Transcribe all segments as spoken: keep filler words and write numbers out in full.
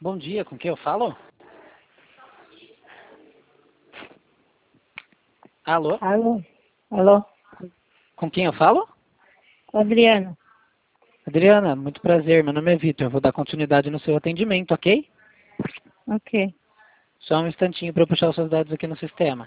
Bom dia, com quem eu falo? Alô? Alô? Alô? Com quem eu falo? Adriano. Adriana, muito prazer, meu nome é Vitor, eu vou dar continuidade no seu atendimento, ok? Ok. Só um instantinho para eu puxar os seus dados aqui no sistema.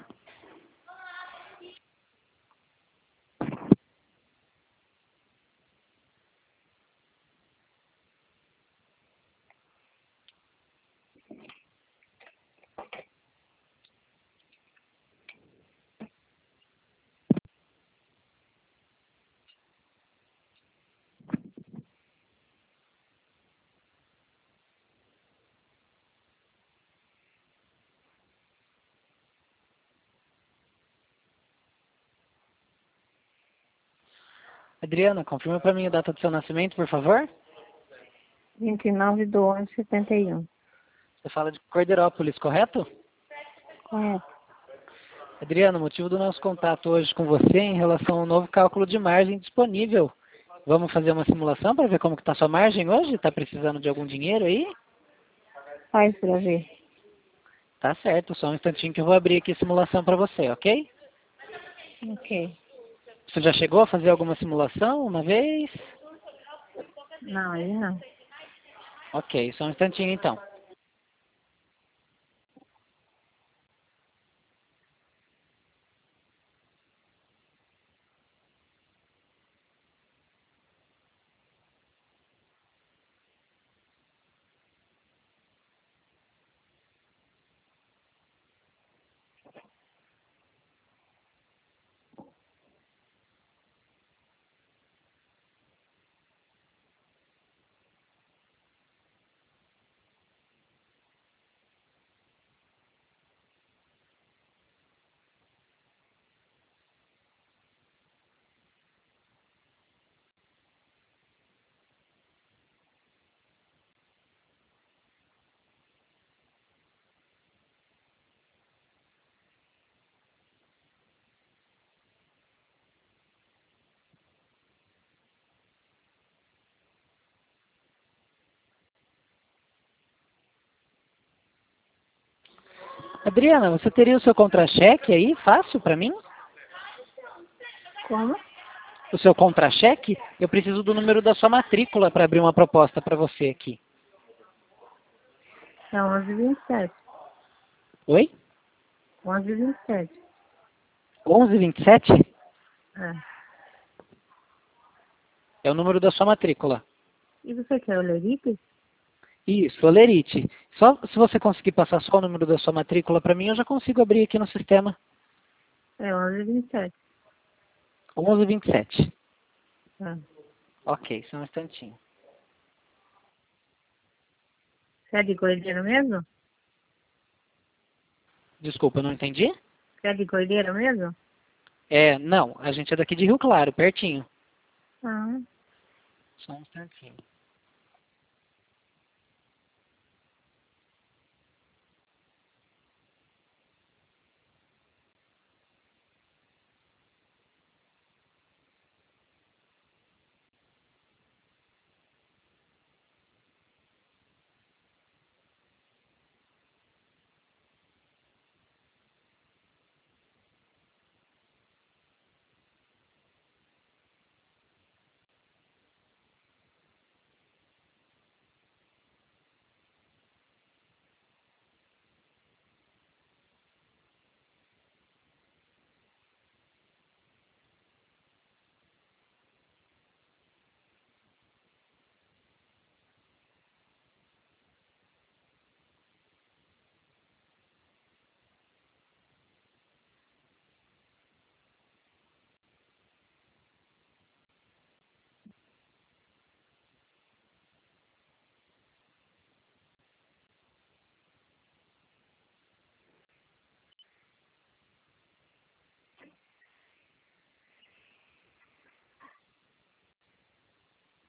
Adriana, confirma para mim a data do seu nascimento, por favor? vinte e nove de onze de setenta e um. Você fala de Cordeirópolis, correto? Correto. Adriana, o motivo do nosso contato hoje com você é em relação ao novo cálculo de margem disponível. Vamos fazer uma simulação para ver como está sua margem hoje? Está precisando de algum dinheiro aí? Faz pra ver. Tá certo, só um instantinho que eu vou abrir aqui a simulação para você, ok? Ok. Você já chegou a fazer alguma simulação uma vez? Não, aí não. Ok, só um instantinho então. Adriana, você teria o seu contra-cheque aí, fácil para mim? Como? O seu contra-cheque? Eu preciso do número da sua matrícula para abrir uma proposta para você aqui. É onze e vinte e sete. Oi? onze e vinte e sete. onze vinte e sete? É. É o número da sua matrícula. E você quer o Lerite? Isso, Olerite. Só se você conseguir passar só o número da sua matrícula para mim, eu já consigo abrir aqui no sistema. É onze e vinte e sete. onze vinte e sete. É. Ok, só um instantinho. Você é de Cordeiro mesmo? Desculpa, eu não entendi? Você é de Cordeiro mesmo? É, não, a gente é daqui de Rio Claro, pertinho. Ah, Só um instantinho.